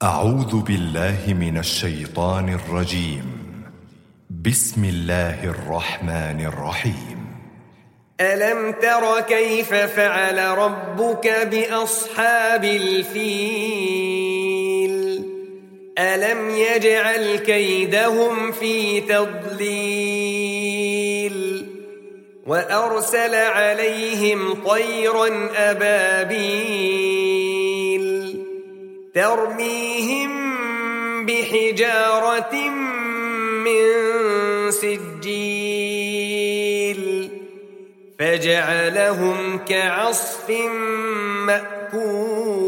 أعوذ بالله من الشيطان الرجيم. بسم الله الرحمن الرحيم. ألم تر كيف فعل ربك بأصحاب الفيل ألم يجعل كيدهم في تضليل وأرسل عليهم طيرا أبابيل ترميهم بحجارة من سجيل فجعلهم كعصف مأكول.